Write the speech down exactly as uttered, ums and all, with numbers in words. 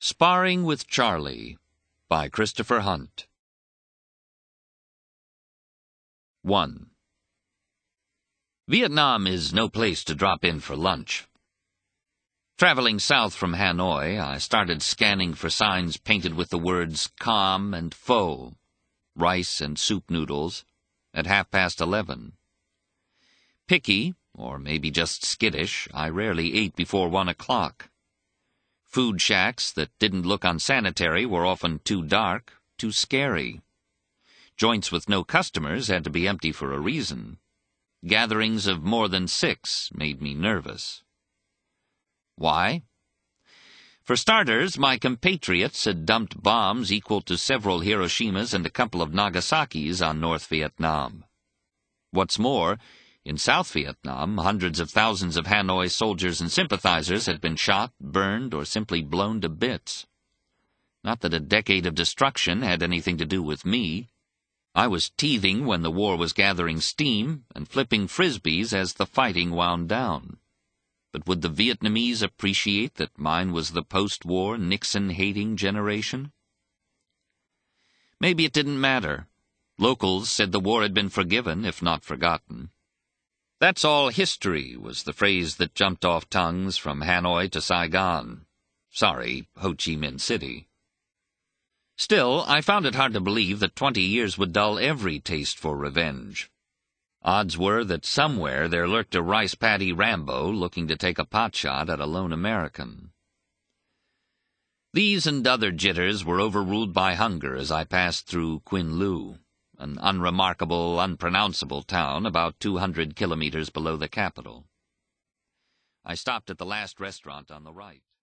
Sparring with Charlie by Christopher Hunt. one. Vietnam is no place to drop in for lunch. Traveling south from Hanoi, I started scanning for signs painted with the words "com" and "pho," rice and soup noodles, at half past eleven. Picky, or maybe just skittish, I rarely ate before one o'clock. Food shacks that didn't look unsanitary were often too dark, too scary. Joints with no customers had to be empty for a reason. Gatherings of more than six made me nervous. Why? For starters, my compatriots had dumped bombs equal to several Hiroshimas and a couple of Nagasaki's on North Vietnam. What's more, in South Vietnam, hundreds of thousands of Hanoi soldiers and sympathizers had been shot, burned, or simply blown to bits. Not that a decade of destruction had anything to do with me. I was teething when the war was gathering steam and flipping frisbees as the fighting wound down. But would the Vietnamese appreciate that mine was the post-war, Nixon-hating generation? Maybe it didn't matter. Locals said the war had been forgiven, if not forgotten. "That's all history," was the phrase that jumped off tongues from Hanoi to Saigon. Sorry, Ho Chi Minh City. Still, I found it hard to believe that twenty years would dull every taste for revenge. Odds were that somewhere there lurked a rice paddy Rambo looking to take a potshot at a lone American. These and other jitters were overruled by hunger as I passed through Quinh Lưu, an unremarkable, unpronounceable town about two hundred kilometers below the capital. I stopped at the last restaurant on the right.